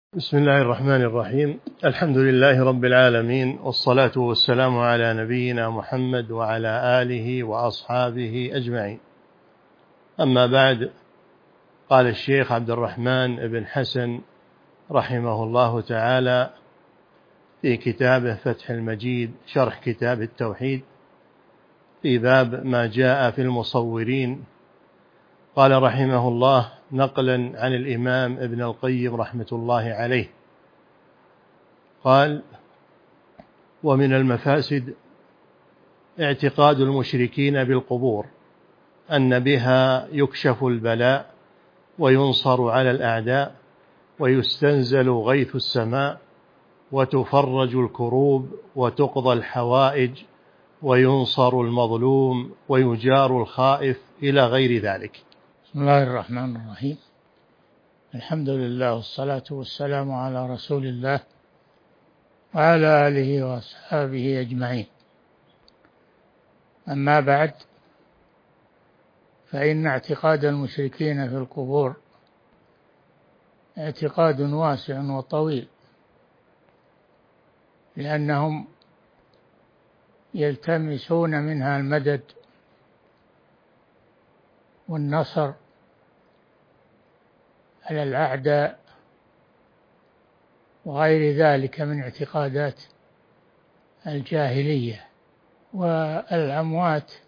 بسم الله الرحمن الرحيم. الحمد لله رب العالمين، والصلاة والسلام على نبينا محمد وعلى آله وأصحابه أجمعين. أما بعد، قال الشيخ عبد الرحمن بن حسن رحمه الله تعالى في كتابه فتح المجيد شرح كتاب التوحيد في باب ما جاء في المصورين، قال رحمه الله نقلا عن الإمام ابن القيم رحمة الله عليه قال: ومن المفاسد اعتقاد المشركين بالقبور أن بها يكشف البلاء وينصر على الأعداء ويستنزل غيث السماء وتفرج الكروب وتقضى الحوائج وينصر المظلوم ويجار الخائف إلى غير ذلك. بسم الله الرحمن الرحيم. الحمد لله والصلاة والسلام على رسول الله وعلى آله وأصحابه أجمعين. أما بعد، فإن اعتقاد المشركين في القبور اعتقاد واسع وطويل، لأنهم يلتمسون منها المدد والنصر على الأعداء وغير ذلك من اعتقادات الجاهلية. والأموات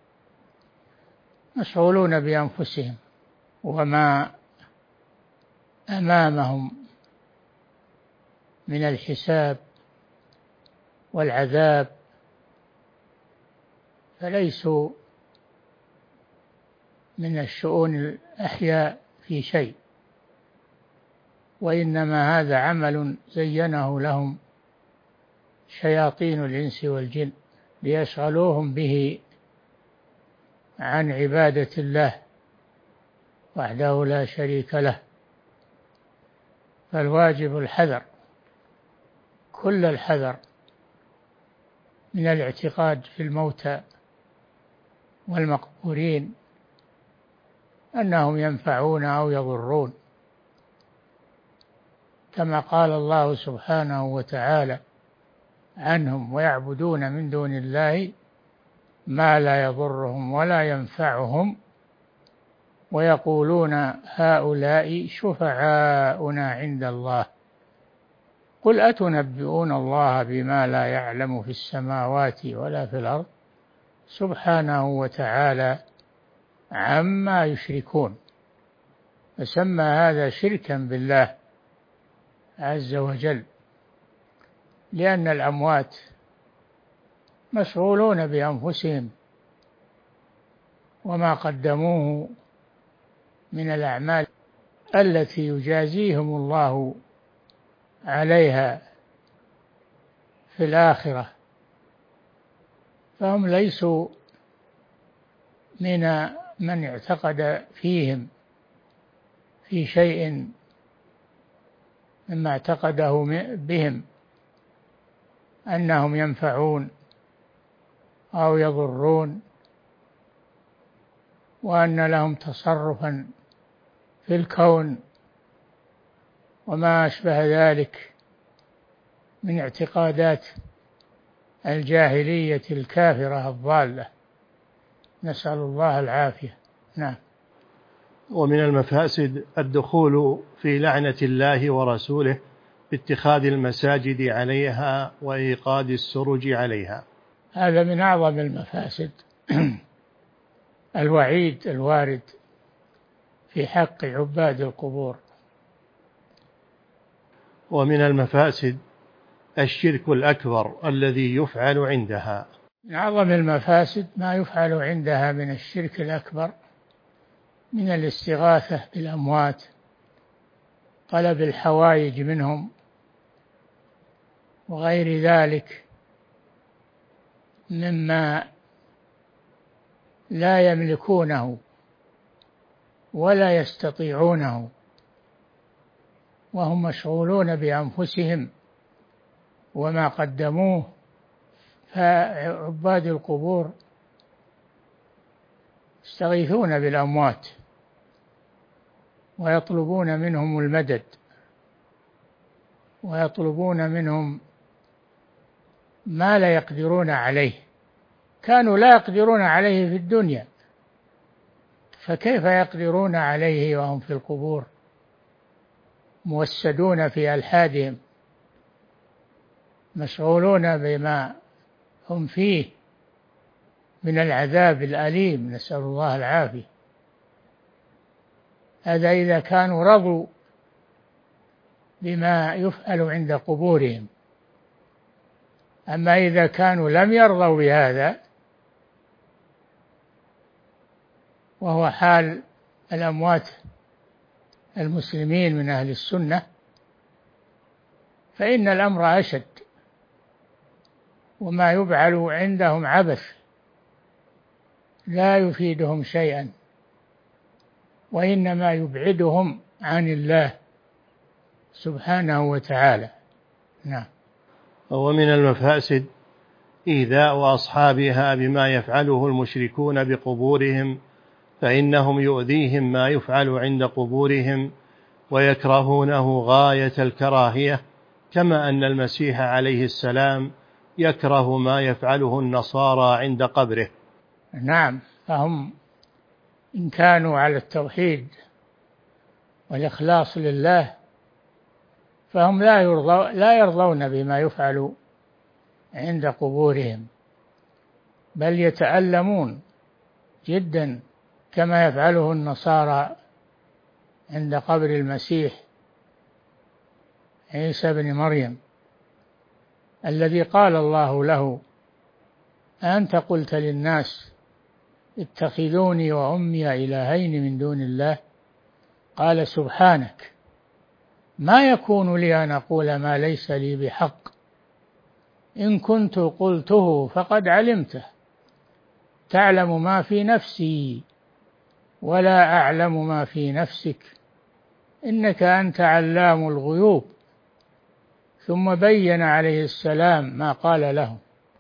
مشغولون بأنفسهم وما أمامهم من الحساب والعذاب، فليسوا من الشؤون الأحياء في شيء، وإنما هذا عمل زينه لهم شياطين الإنس والجن ليشغلوهم به عن عبادة الله وحده لا شريك له. فالواجب الحذر، كل الحذر من الاعتقاد في الموتى والمقبورين أنهم ينفعون أو يضرون، كما قال الله سبحانه وتعالى عنهم: ويعبدون من دون الله ما لا يضرهم ولا ينفعهم ويقولون هؤلاء شفعاؤنا عند الله قل أتنبئون الله بما لا يعلم في السماوات ولا في الأرض سبحانه وتعالى عما يشركون. فسمى هذا شركا بالله عز وجل، لأن الأموات مشغولون بأنفسهم وما قدموه من الأعمال التي يجازيهم الله عليها في الآخرة، فهم ليسوا من اعتقد فيهم في شيء مما اعتقده بهم أنهم ينفعون أو يضرون، وأن لهم تصرفا في الكون وما أشبه ذلك من اعتقادات الجاهلية الكافرة الضالة، نسأل الله العافية. نعم. ومن المفاسد الدخول في لعنة الله ورسوله باتخاذ المساجد عليها وإيقاد السرج عليها. هذا من أعظم المفاسد الوعيد الوارد في حق عباد القبور. ومن المفاسد الشرك الأكبر الذي يفعل عندها. من أعظم المفاسد ما يفعل عندها من الشرك الأكبر، من الاستغاثة بالأموات، طلب الحوائج منهم وغير ذلك مما لا يملكونه ولا يستطيعونه، وهم مشغولون بأنفسهم وما قدموه. فعباد القبور يستغيثون بالأموات ويطلبون منهم المدد ويطلبون منهم ما لا يقدرون عليه، كانوا لا يقدرون عليه في الدنيا، فكيف يقدرون عليه وهم في القبور موسدون في ألحادهم مشغولون بما هم فيه من العذاب الأليم، نسأل الله العافية. هذا إذا كانوا رضوا بما يفعل عند قبورهم. أما إذا كانوا لم يرضوا بهذا، وهو حال الأموات المسلمين من أهل السنة، فإن الأمر أشد، وما يفعل عندهم عبث لا يفيدهم شيئا، وإنما يبعدهم عن الله سبحانه وتعالى. نعم. ومن المفاسد إيذاء أصحابها بما يفعله المشركون بقبورهم، فإنهم يؤذيهم ما يفعل عند قبورهم ويكرهونه غاية الكراهية، كما أن المسيح عليه السلام يكره ما يفعله النصارى عند قبره. نعم، فهم إن كانوا على التوحيد والإخلاص لله فهم لا يرضون بما يفعل عند قبورهم، بل يتألمون جدا كما يفعله النصارى عند قبر المسيح عيسى بن مريم، الذي قال الله له: أنت قلت للناس اتخذوني وأمي إلهين من دون الله، قال: سبحانك، ما يكون لي أن أقول ما ليس لي بحق، إن كنت قلته فقد علمته، تعلم ما في نفسي ولا أعلم ما في نفسك، إنك أنت علام الغيوب. ثم بين عليه السلام ما قال لهم: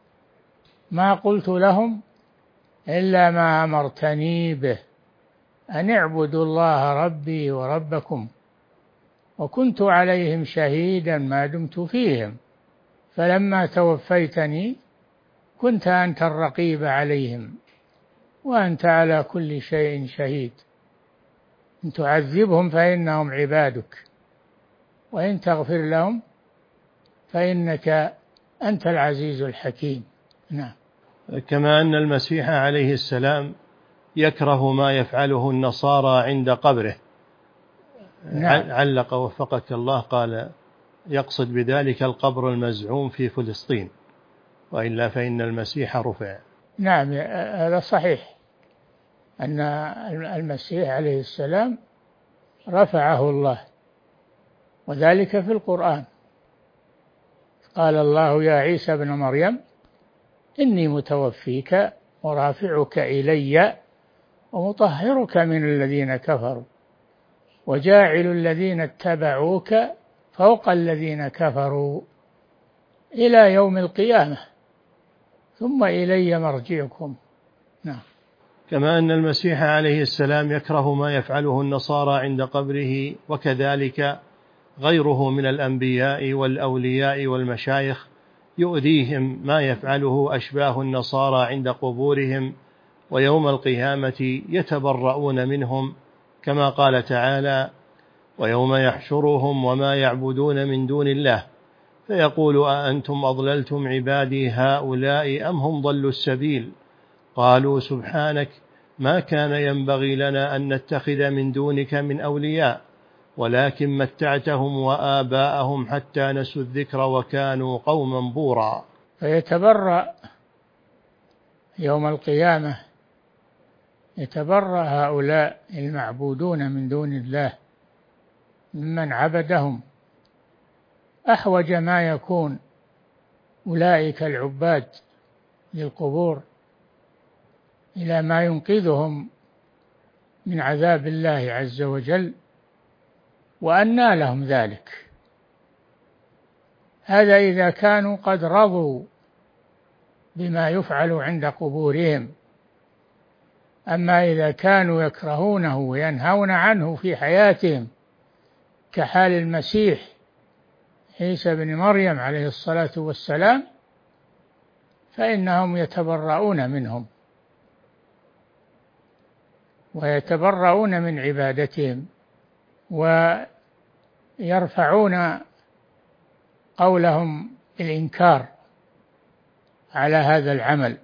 ما قلت لهم إلا ما أمرتني به، أن اعبدوا الله ربي وربكم، وكنت عليهم شهيدا ما دمت فيهم، فلما توفيتني كنت أنت الرقيب عليهم، وأنت على كل شيء شهيد، إن تعذبهم فإنهم عبادك، وإن تغفر لهم فإنك أنت العزيز الحكيم. نعم. كما أن المسيح عليه السلام يكره ما يفعله النصارى عند قبره. نعم. علق وفقك الله، قال يقصد بذلك القبر المزعوم في فلسطين، وإلا فإن المسيح رفع. نعم، هذا صحيح، أن المسيح عليه السلام رفعه الله، وذلك في القرآن. قال الله: يا عيسى ابن مريم إني متوفيك ورافعك إلي ومطهرك من الذين كفروا وجاعل الذين اتبعوك فوق الذين كفروا إلى يوم القيامة ثم إلي مرجعكم. نعم. كما أن المسيح عليه السلام يكره ما يفعله النصارى عند قبره، وكذلك غيره من الأنبياء والأولياء والمشايخ يؤذيهم ما يفعله أشباه النصارى عند قبورهم، ويوم القيامة يتبرؤون منهم، كما قال تعالى: ويوم يحشرهم وما يعبدون من دون الله فيقول أأنتم أضللتم عبادي هؤلاء أم هم ضلوا السبيل، قالوا سبحانك ما كان ينبغي لنا أن نتخذ من دونك من أولياء ولكن متعتهم وآباءهم حتى نسوا الذكر وكانوا قوما بورا. فيتبرأ يوم القيامة، يتبرأ هؤلاء المعبودون من دون الله ممن عبدهم. أحوج ما يكون أولئك العباد للقبور إلى ما ينقذهم من عذاب الله عز وجل، وأنى لهم ذلك. هذا إذا كانوا قد رضوا بما يفعل عند قبورهم. أما إذا كانوا يكرهونه وينهون عنه في حياتهم كحال المسيح عيسى بن مريم عليه الصلاة والسلام فإنهم يتبرؤون منهم ويتبرؤون من عبادتهم، ويرفعون قولهم بالإنكار على هذا العمل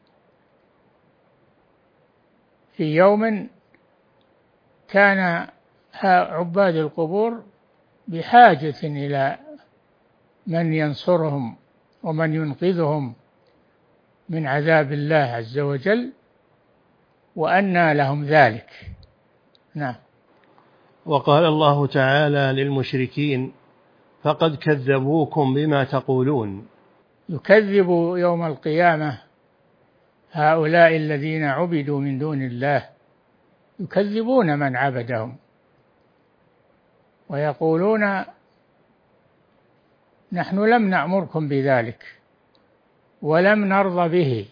في يوم كان عباد القبور بحاجة إلى من ينصرهم ومن ينقذهم من عذاب الله عز وجل، وأنى لهم ذلك. نعم. وقال الله تعالى للمشركين: فقد كذبوكم بما تقولون. يكذب يوم القيامة هؤلاء الذين عبدوا من دون الله، يكذبون من عبدهم ويقولون: نحن لم نأمركم بذلك ولم نرضى به.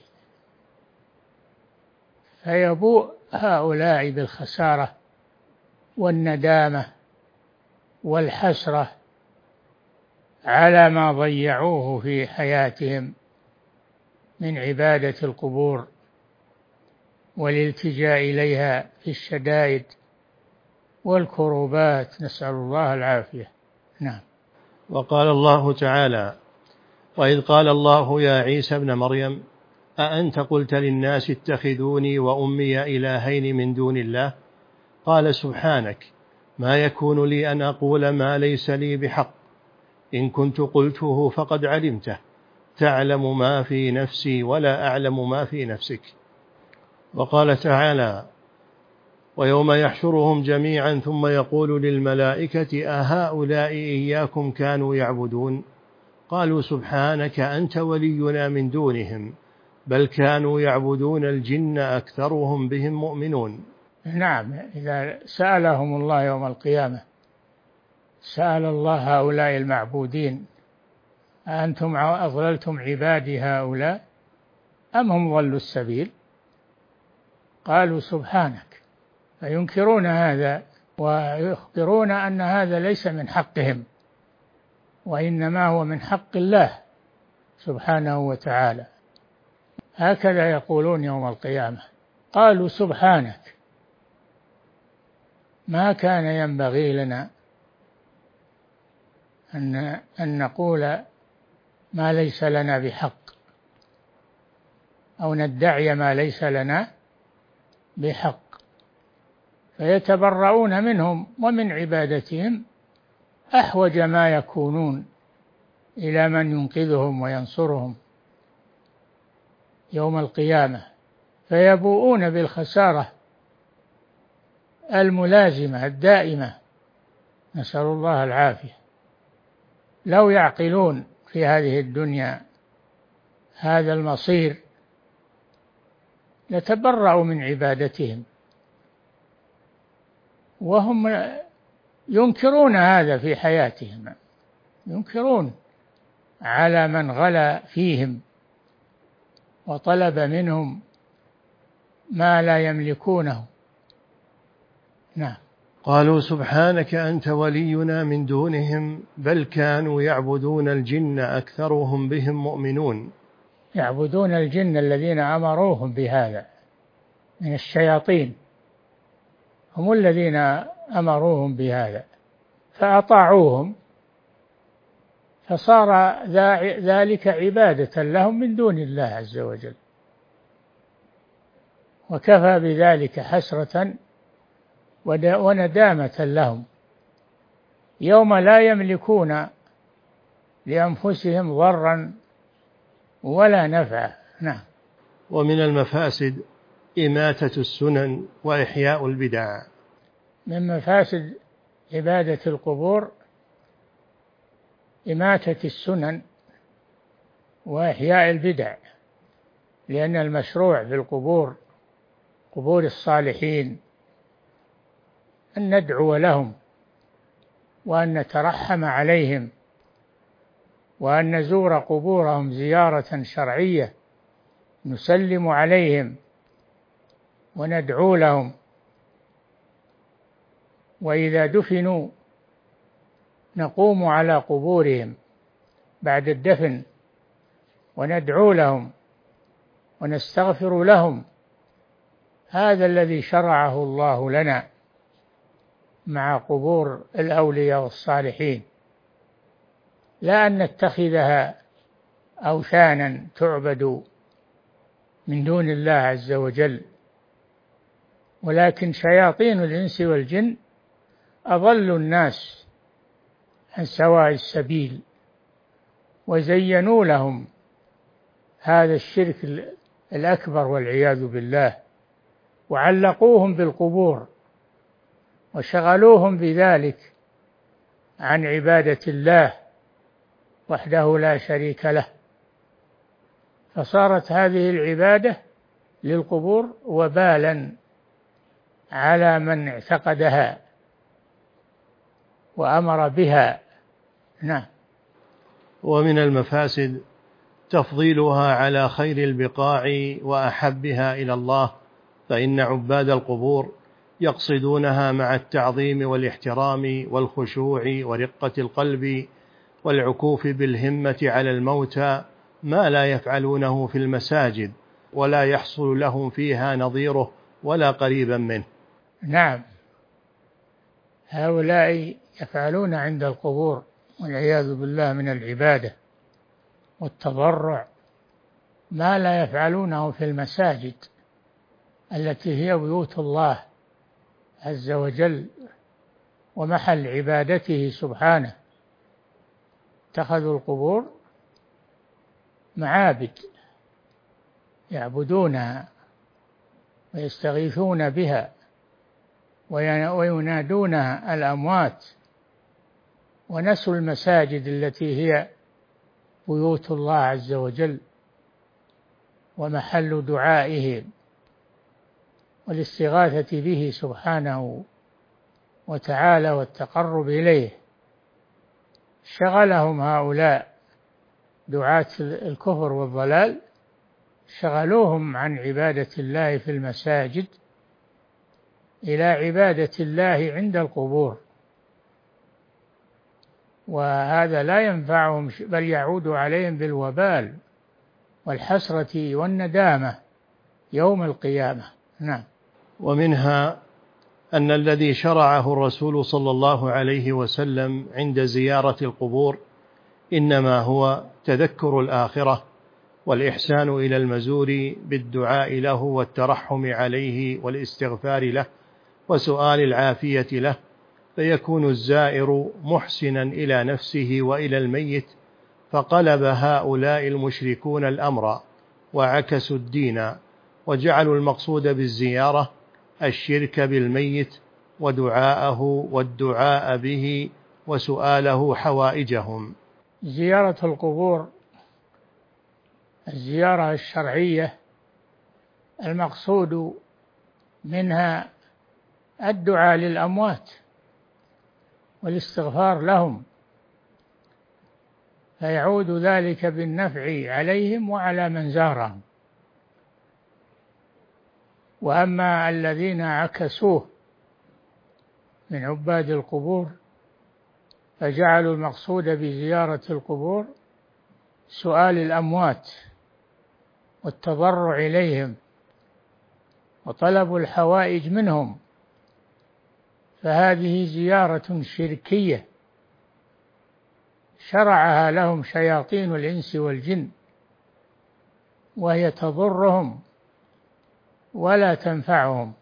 فيبوء هؤلاء بالخسارة والندامة والحسرة على ما ضيعوه في حياتهم من عبادة القبور والالتجاء إليها في الشدائد والكروبات، نسأل الله العافية. نعم. وقال الله تعالى: وإذ قال الله يا عيسى ابن مريم أأنت قلت للناس اتخذوني وأمي إلهين من دون الله؟ قال سبحانك، ما يكون لي أن أقول ما ليس لي بحق، إن كنت قلته فقد علمته، تعلم ما في نفسي ولا أعلم ما في نفسك. وقال تعالى: ويوم يحشرهم جميعا ثم يقول للملائكة أهؤلاء إياكم كانوا يعبدون؟ قالوا سبحانك أنت ولينا من دونهم، بل كانوا يعبدون الجن أكثرهم بهم مؤمنون. نعم. إذا سألهم الله يوم القيامة، سأل الله هؤلاء المعبودين: أأنتم أضللتم عبادي هؤلاء أم هم ضلوا السبيل؟ قالوا سبحانك، فينكرون هذا ويخبرون أن هذا ليس من حقهم، وإنما هو من حق الله سبحانه وتعالى. هكذا يقولون يوم القيامة. قالوا سبحانك، ما كان ينبغي لنا أن نقول ما ليس لنا بحق أو ندعي ما ليس لنا بحق. فيتبرؤون منهم ومن عبادتهم أحوج ما يكونون إلى من ينقذهم وينصرهم يوم القيامة، فيبوؤون بالخسارة الملازمة الدائمة، نسأل الله العافية. لو يعقلون في هذه الدنيا هذا المصير لتبرأوا من عبادتهم، وهم ينكرون هذا في حياتهم، ينكرون على من غلا فيهم وطلب منهم ما لا يملكونه. نعم. قالوا سبحانك أنت ولينا من دونهم، بل كانوا يعبدون الجن أكثرهم بهم مؤمنون. يعبدون الجن الذين أمروهم بهذا من الشياطين، هم الذين أمروهم بهذا فأطاعوهم، فصار ذلك عبادة لهم من دون الله عز وجل، وكفى بذلك حسرة وندامة لهم يوم لا يملكون لأنفسهم ضرا ولا نفعا. نعم. ومن المفاسد إماتة السنن وإحياء البدع. من مفاسد عبادة القبور إماتة السنن وإحياء البدع، لأن المشروع في القبور، قبور الصالحين، أن ندعو لهم وأن نترحم عليهم وأن نزور قبورهم زيارة شرعية، نسلم عليهم وندعو لهم، وإذا دفنوا نقوم على قبورهم بعد الدفن وندعو لهم ونستغفر لهم. هذا الذي شرعه الله لنا مع قبور الأولياء والصالحين، لا أن نتخذها أوثانا تعبد من دون الله عز وجل. ولكن شياطين الإنس والجن أضلوا الناس عن سواء السبيل، وزينوا لهم هذا الشرك الأكبر والعياذ بالله، وعلقوهم بالقبور وشغلوهم بذلك عن عبادة الله وحده لا شريك له، فصارت هذه العبادة للقبور وبالا على من اعتقدها وأمر بها. نعم. ومن المفاسد تفضيلها على خير البقاع وأحبها إلى الله، فإن عباد القبور يقصدونها مع التعظيم والاحترام والخشوع ورقة القلب والعكوف بالهمة على الموتى ما لا يفعلونه في المساجد، ولا يحصل لهم فيها نظيره ولا قريبا منه. نعم، هؤلاء يفعلون عند القبور والعياذ بالله من العبادة والتضرع ما لا يفعلونه في المساجد التي هي بيوت الله عز وجل ومحل عبادته سبحانه. اتخذوا القبور معابد يعبدونها ويستغيثون بها وينادونها الأموات، ونسوا المساجد التي هي بيوت الله عز وجل ومحل دعائه والاستغاثة به سبحانه وتعالى والتقرب إليه. شغلهم هؤلاء دعاة الكفر والضلال، شغلوهم عن عبادة الله في المساجد إلى عبادة الله عند القبور، وهذا لا ينفعهم بل يعود عليهم بالوبال والحسرة والندامة يوم القيامة. نعم. ومنها أن الذي شرعه الرسول صلى الله عليه وسلم عند زيارة القبور إنما هو تذكر الآخرة والإحسان إلى المزور بالدعاء له والترحم عليه والاستغفار له وسؤال العافية له، فيكون الزائر محسنا إلى نفسه وإلى الميت. فقلب هؤلاء المشركون الأمر وعكسوا الدين، وجعلوا المقصود بالزيارة الشرك بالميت ودعاءه والدعاء به وسؤاله حوائجهم. زيارة القبور الزيارة الشرعية المقصود منها الدعاء للأموات والاستغفار لهم، فيعود ذلك بالنفع عليهم وعلى من زارهم. وأما الذين عكسوه من عباد القبور فجعلوا المقصود بزيارة القبور سؤال الأموات والتضرع إليهم وطلب الحوائج منهم، فهذه زيارة شركية شرعها لهم شياطين الإنس والجن، وهي تضرهم ولا تنفعهم،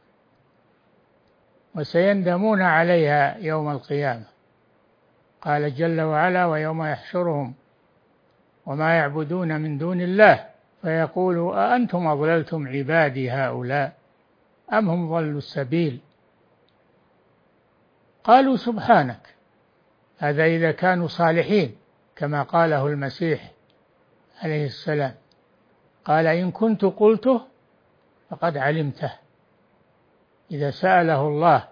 وسيندمون عليها يوم القيامة. قال جل وعلا: ويوم يحشرهم وما يعبدون من دون الله فيقول أأنتم أضللتم عبادي هؤلاء أم هم ضلوا السبيل. قالوا سبحانك، هذا إذا كانوا صالحين كما قاله المسيح عليه السلام، قال إن كنت قلته فقد علمته. إذا سأله الله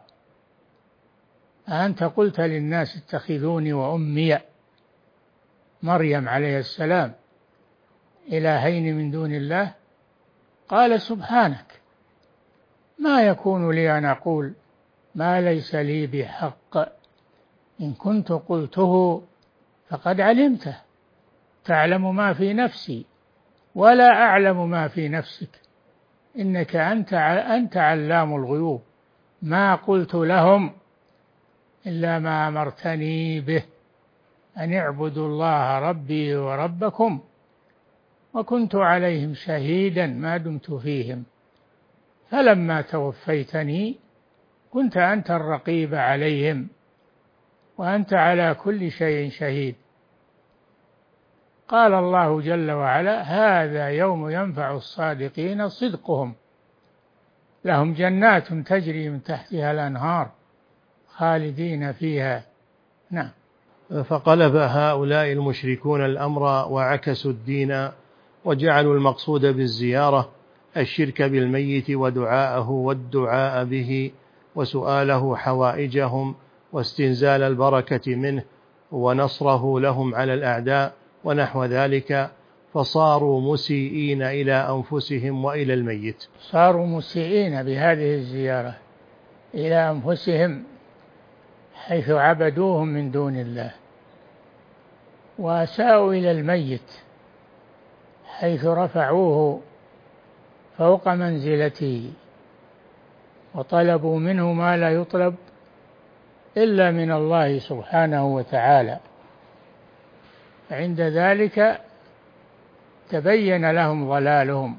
أأنت قلت للناس اتخذوني وأمي مريم عليه السلام إلهين من دون الله، قال سبحانك ما يكون لي أن أقول ما ليس لي بحق، إن كنت قلته فقد علمته. تعلم ما في نفسي ولا أعلم ما في نفسك إنك أنت علام الغيوب. ما قلت لهم إلا ما أمرتني به أن اعبدوا الله ربي وربكم وكنت عليهم شهيدا ما دمت فيهم فلما توفيتني كنت أنت الرقيب عليهم وأنت على كل شيء شهيد. قال الله جل وعلا: هذا يوم ينفع الصادقين صدقهم لهم جنات تجري من تحتها الأنهار خالدين فيها. نعم. فقلب هؤلاء المشركون الأمر وعكسوا الدين وجعلوا المقصود بالزيارة الشرك بالميت ودعاءه والدعاء به وسؤاله حوائجهم واستنزال البركة منه ونصره لهم على الأعداء ونحو ذلك، فصاروا مسيئين إلى أنفسهم وإلى الميت. صاروا مسيئين بهذه الزيارة إلى أنفسهم حيث عبدوهم من دون الله، وأساءوا إلى الميت حيث رفعوه فوق منزلته وطلبوا منه ما لا يطلب إلا من الله سبحانه وتعالى. عند ذلك تبين لهم ضلالهم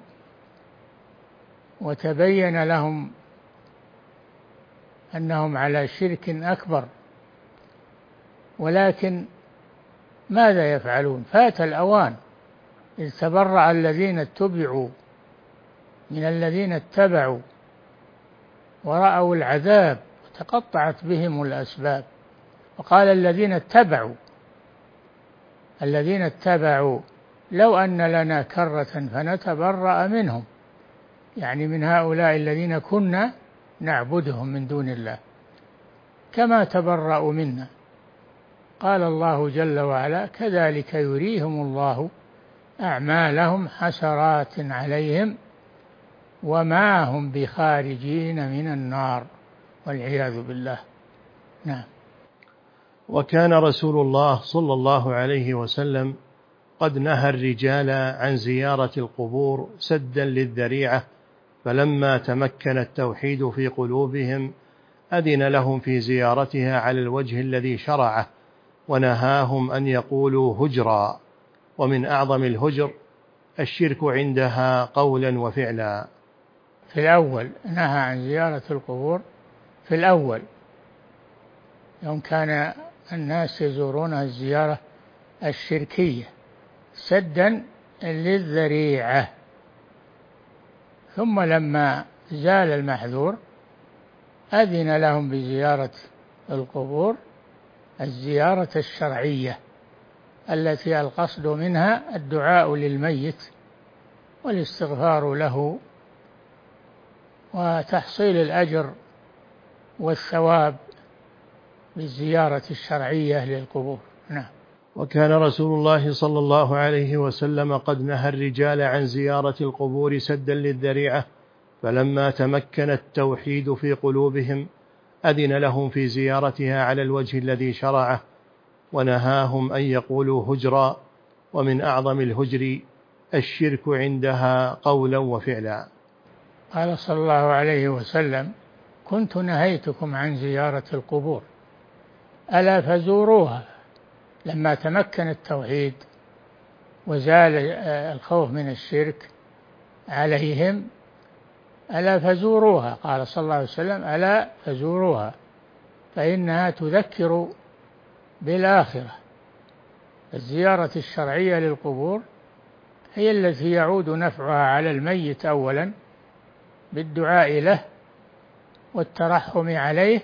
وتبين لهم أنهم على شرك أكبر، ولكن ماذا يفعلون؟ فات الأوان، إذ تبرأ الذين اتبعوا من الذين اتبعوا ورأوا العذاب وتقطعت بهم الأسباب. وقال الذين اتبعوا لو أن لنا كرة فنتبرأ منهم، يعني من هؤلاء الذين كنا نعبدهم من دون الله كما تبرأوا منا. قال الله جل وعلا: كذلك يريهم الله أعمالهم حسرات عليهم وما هم بخارجين من النار والعياذ بالله. نعم. وكان رسول الله صلى الله عليه وسلم قد نهى الرجال عن زيارة القبور سدا للذريعة، فلما تمكن التوحيد في قلوبهم أذن لهم في زيارتها على الوجه الذي شرعه، ونهاهم أن يقولوا هجرا، ومن أعظم الهجر الشرك عندها قولا وفعلا. في الأول نهى عن زيارة القبور، في الأول يوم كان الناس يزورون الزيارة الشركية سدا للذريعة، ثم لما زال المحذور أذن لهم بزيارة القبور الزيارة الشرعية التي القصد منها الدعاء للميت والاستغفار له وتحصيل الأجر والثواب بالزيارة الشرعية للقبور. نعم. وكان رسول الله صلى الله عليه وسلم قد نهى الرجال عن زيارة القبور سدا للذريعة، فلما تمكن التوحيد في قلوبهم أذن لهم في زيارتها على الوجه الذي شرعه، ونهاهم أن يقولوا هجرا، ومن أعظم الهجر الشرك عندها قولا وفعلا. قال صلى الله عليه وسلم: كنت نهيتكم عن زيارة القبور ألا فزوروها. لما تمكن التوحيد وزال الخوف من الشرك عليهم ألا فزوروها، قال صلى الله عليه وسلم: ألا فزوروها فإنها تذكر بالآخرة. الزيارة الشرعية للقبور هي التي يعود نفعها على الميت أولا بالدعاء له والترحم عليه،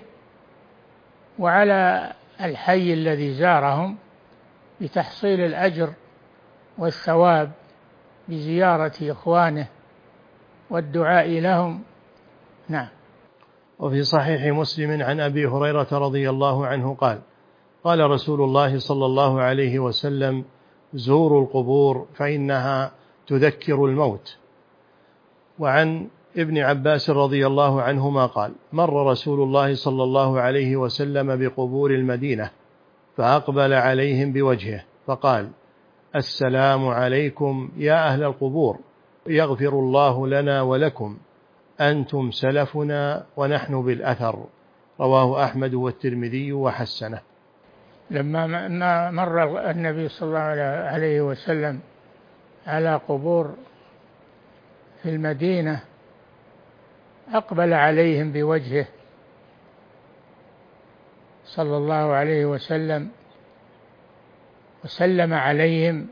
وعلى الحي الذي زارهم بتحصيل الأجر والثواب بزيارة إخوانه والدعاء لهم. نعم. وفي صحيح مسلم عن أبي هريرة رضي الله عنه قال: قال رسول الله صلى الله عليه وسلم: زوروا القبور فإنها تذكر الموت. وعن ابن عباس رضي الله عنهما قال: مر رسول الله صلى الله عليه وسلم بقبور المدينة فأقبل عليهم بوجهه فقال: السلام عليكم يا أهل القبور، يغفر الله لنا ولكم، أنتم سلفنا ونحن بالأثر. رواه أحمد والترمذي وحسنه. لما مر النبي صلى الله عليه وسلم على قبور في المدينة أقبل عليهم بوجهه صلى الله عليه وسلم وسلم عليهم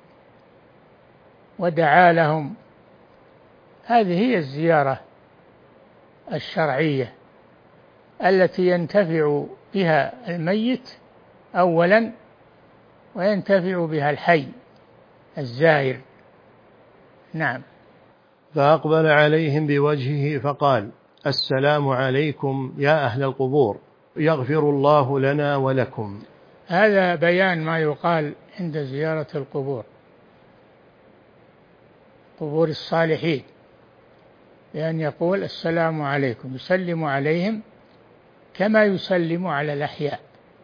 ودعا لهم. هذه هي الزيارة الشرعية التي ينتفع بها الميت أولا وينتفع بها الحي الزائر. نعم. فأقبل عليهم بوجهه فقال: السلام عليكم يا أهل القبور، يغفر الله لنا ولكم. هذا بيان ما يقال عند زيارة القبور، قبور الصالحين، بأن يقول السلام عليكم، يسلم عليهم كما يسلم على الأحياء،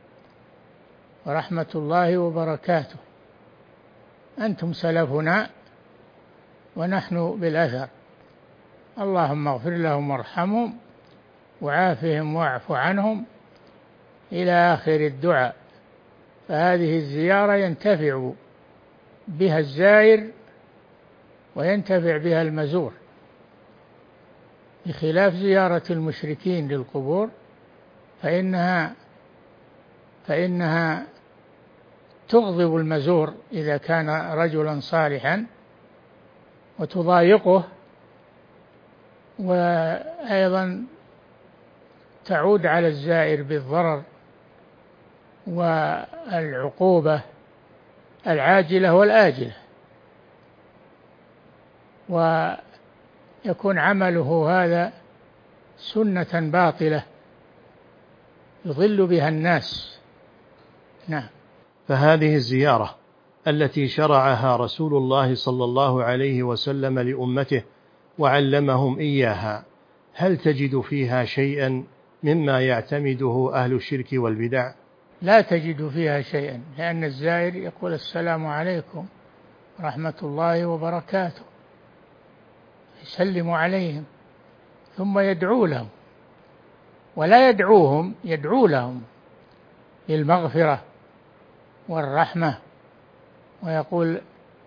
ورحمة الله وبركاته، أنتم سلفنا ونحن بالأثر، اللهم اغفر لهم وارحمهم وعافهم واعف عنهم، إلى آخر الدعاء. فهذه الزيارة ينتفع بها الزائر وينتفع بها المزور، بخلاف زيارة المشركين للقبور فإنها تغضب المزور إذا كان رجلا صالحا وتضايقه، وأيضا تعود على الزائر بالضرر والعقوبة العاجلة والآجلة، ويكون عمله هذا سنة باطلة يضل بها الناس. نعم. فهذه الزيارة التي شرعها رسول الله صلى الله عليه وسلم لأمته وعلمهم إياها، هل تجد فيها شيئا مما يعتمده أهل الشرك والبدع؟ لا تجد فيها شيئا، لأن الزائر يقول السلام عليكم ورحمة الله وبركاته، يسلم عليهم ثم يدعو لهم، ولا يدعوهم، يدعو لهم بالمغفرة والرحمة، ويقول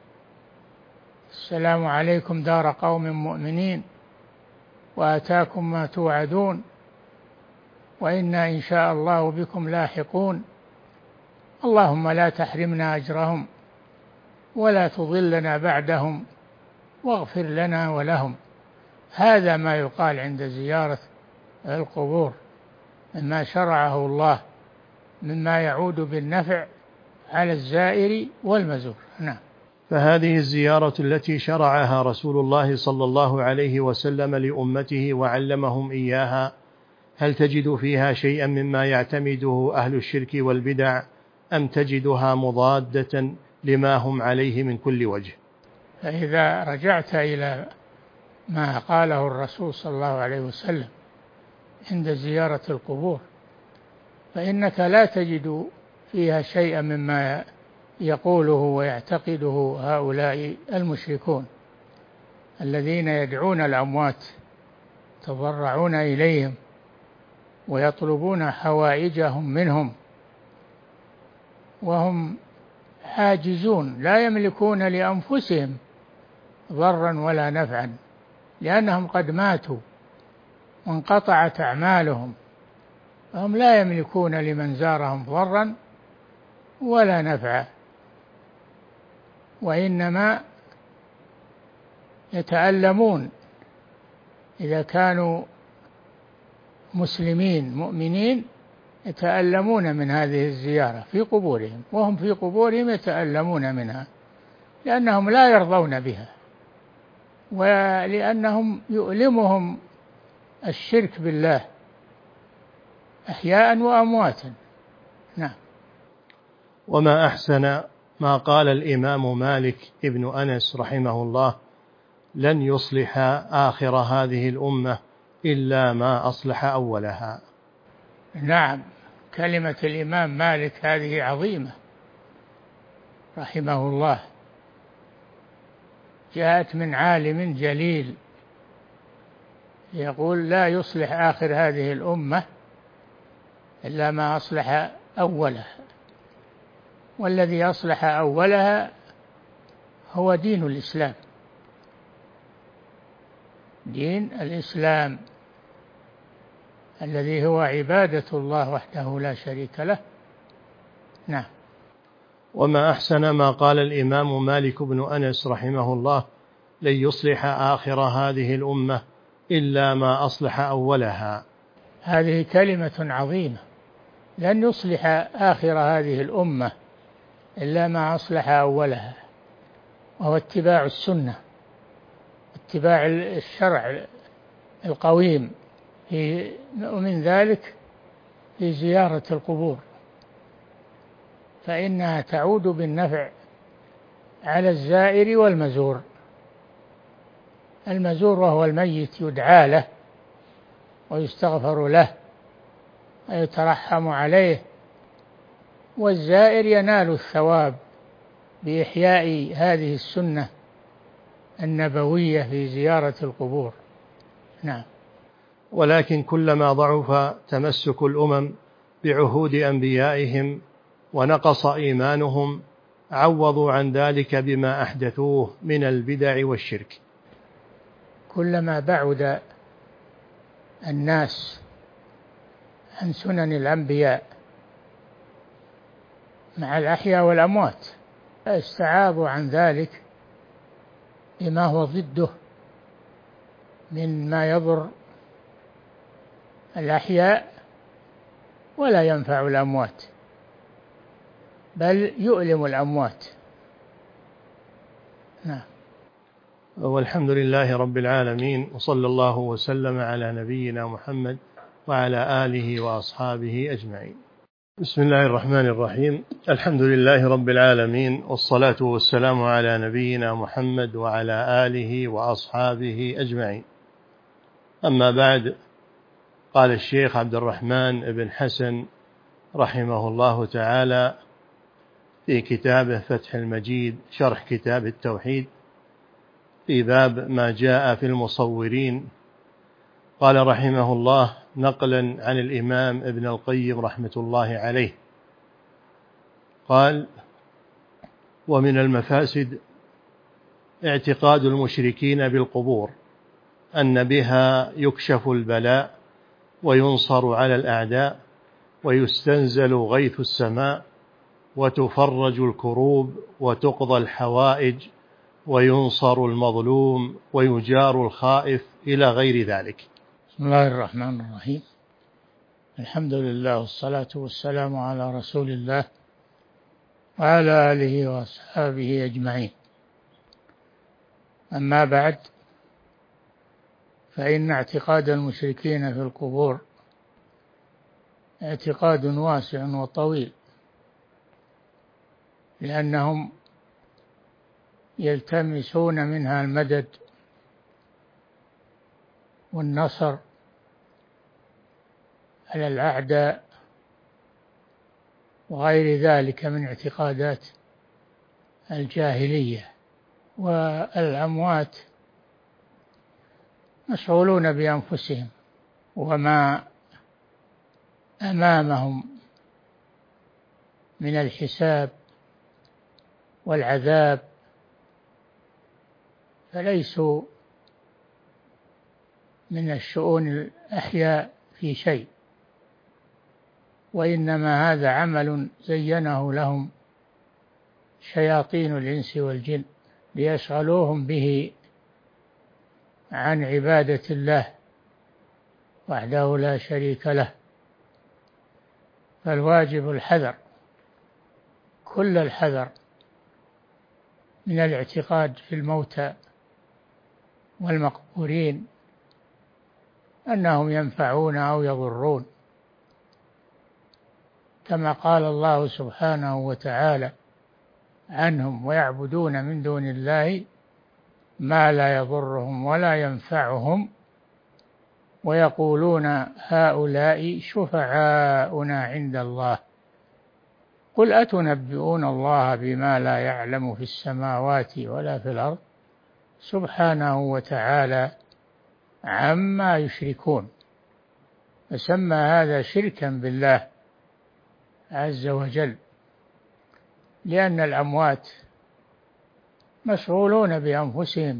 السلام عليكم دار قوم مؤمنين وآتاكم ما توعدون وإنا إن شاء الله بكم لاحقون، اللهم لا تحرمنا أجرهم ولا تضلنا بعدهم واغفر لنا ولهم. هذا ما يقال عند زيارة القبور مما شرعه الله، مما يعود بالنفع على الزائر والمزور. نعم. فهذه الزيارة التي شرعها رسول الله صلى الله عليه وسلم لأمته وعلمهم إياها، هل تجد فيها شيئا مما يعتمده أهل الشرك والبدع، أم تجدها مضادة لما هم عليه من كل وجه؟ فإذا رجعت إلى ما قاله الرسول صلى الله عليه وسلم عند زيارة القبور فإنك لا تجد فيها شيئا مما يقوله ويعتقده هؤلاء المشركون الذين يدعون الأموات، يتضرعون إليهم ويطلبون حوائجهم منهم وهم عاجزون، لا يملكون لأنفسهم ضرا ولا نفعا، لأنهم قد ماتوا وانقطعت أعمالهم، فهم لا يملكون لمن زارهم ضرا ولا نفعا، وإنما يتألمون إذا كانوا مسلمين مؤمنين، يتألمون من هذه الزيارة في قبورهم، وهم في قبورهم يتألمون منها، لأنهم لا يرضون بها، ولأنهم يؤلمهم الشرك بالله أحياء وأمواتا. نعم. وما أحسن ما قال الإمام مالك ابن أنس رحمه الله: لن يصلح آخر هذه الأمة إلا ما أصلح أولها. نعم، كلمة الإمام مالك هذه عظيمة رحمه الله، جاءت من عالم جليل يقول: لا يصلح آخر هذه الأمة إلا ما أصلح أولها، والذي أصلح أولها هو دين الإسلام، دين الإسلام الذي هو عبادة الله وحده لا شريك له. نعم. وما أحسن ما قال الإمام مالك بن أنس رحمه الله: لن يصلح آخر هذه الأمة إلا ما أصلح أولها. هذه كلمة عظيمة، لن يصلح آخر هذه الأمة إلا ما أصلح أولها، وهو اتباع السنة، اتباع الشرع القويم، ومن ذلك في زيارة القبور، فإنها تعود بالنفع على الزائر والمزور. المزور وهو الميت يدعى له ويستغفر له ويترحم عليه، والزائر ينال الثواب بإحياء هذه السنة النبوية في زيارة القبور. نعم. ولكن كلما ضعف تمسك الأمم بعهود أنبيائهم ونقص إيمانهم عوضوا عن ذلك بما أحدثوه من البدع والشرك. كلما بعد الناس عن سنن الأنبياء مع الأحياء والأموات استعاضوا عن ذلك بما هو ضده مما يضر الأحياء ولا ينفع الأموات، بل يؤلم الأموات. نعم. والحمد لله رب العالمين، وصلى الله وسلم على نبينا محمد وعلى آله وأصحابه أجمعين. بسم الله الرحمن الرحيم. الحمد لله رب العالمين، والصلاة والسلام على نبينا محمد وعلى آله وأصحابه أجمعين. أما بعد، قال الشيخ عبد الرحمن بن حسن رحمه الله تعالى في كتابه فتح المجيد شرح كتاب التوحيد في باب ما جاء في المصورين، قال رحمه الله نقلا عن الإمام ابن القيم رحمة الله عليه قال: ومن المفاسد اعتقاد المشركين بالقبور أن بها يكشف البلاء وينصر على الأعداء ويستنزل غيث السماء وتفرج الكروب وتقضى الحوائج وينصر المظلوم ويجار الخائف إلى غير ذلك. بسم الله الرحمن الرحيم. الحمد لله والصلاة والسلام على رسول الله وعلى آله وأصحابه أجمعين. أما بعد، فإن اعتقاد المشركين في القبور اعتقاد واسع وطويل، لأنهم يلتمسون منها المدد والنصر على الأعداء وغير ذلك من اعتقادات الجاهلية. والأموات مشغولون بأنفسهم وما أمامهم من الحساب والعذاب، فليسوا من الشؤون الأحياء في شيء، وإنما هذا عمل زينه لهم شياطين الإنس والجن ليشغلوهم به عن عبادة الله وحده لا شريك له. فالواجب الحذر، كل الحذر من الاعتقاد في الموتى والمقبورين أنهم ينفعون أو يضرون، كما قال الله سبحانه وتعالى عنهم: ويعبدون من دون الله ما لا يضرهم ولا ينفعهم ويقولون هؤلاء شفعاؤنا عند الله قل أتنبئون الله بما لا يعلم في السماوات ولا في الأرض سبحانه وتعالى عما يشركون، فسمى هذا شركا بالله عز وجل، لأن الأموات مشغولون بأنفسهم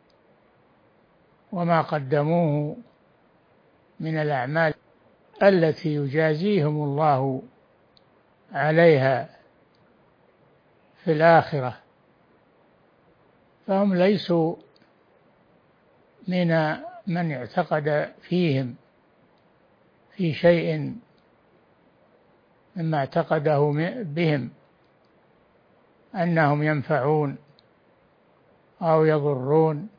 وما قدموه من الأعمال التي يجازيهم الله عليها في الآخرة، فهم ليسوا من اعتقد فيهم في شيء مما اعتقده بهم أنهم ينفعون أو يضرون،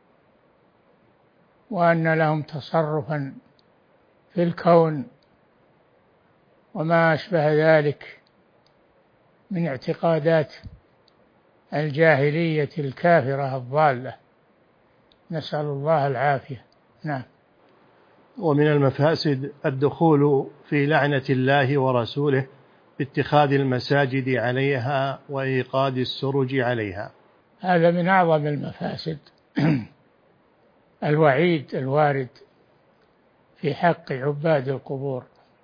وأن لهم تصرفا في الكون وما أشبه ذلك من اعتقادات الجاهلية الكافرة الضالة، نسأل الله العافية. نعم. ومن المفاسد الدخول في لعنة الله ورسوله باتخاذ المساجد عليها وإيقاد السرج عليها. هذا من أعظم المفاسد الوعيد الوارد في حق عباد القبور.